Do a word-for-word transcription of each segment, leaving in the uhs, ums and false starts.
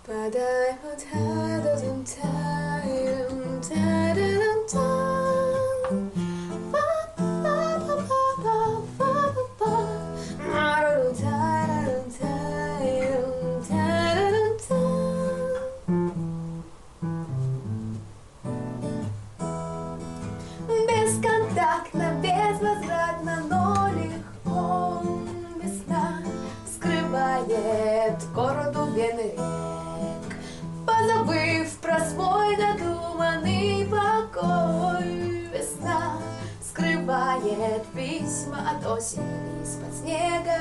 But I would have them time, time, time. Ba ba ba ba ba ba ba. Time, time, time, time. Бесконтактно, безвозвратно, но легко. Весна скрывает городу вены рек, позабыв про свой надуманный покой. Весна скрывает письма от осени из-под снега,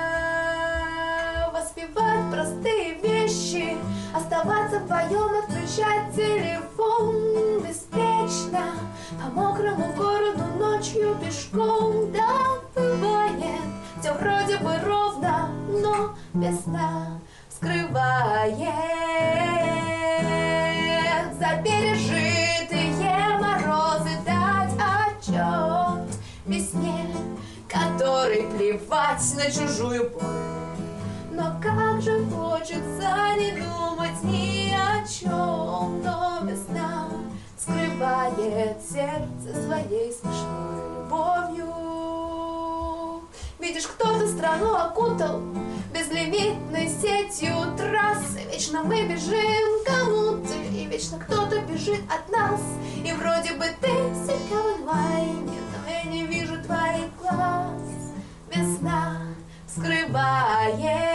воспевать простые вещи, оставаться вдвоем, отключать телефон беспечно по мокрому городу ночью пешком. Да, бывает, все вроде бы ровно, но весна скрывает за пережитые морозы дать отчет весне, которой плевать на чужую боль. Но как же хочется не думать ни о чем. Но весна скрывает сердце своей смешной любовью. Видишь, кто-то страну окутал безлимитной сетью трассы. Вечно мы бежим кому-то, и вечно кто-то бежит от нас. И вроде бы ты себя в онлайне, но я не вижу твоих глаз. Весна скрывает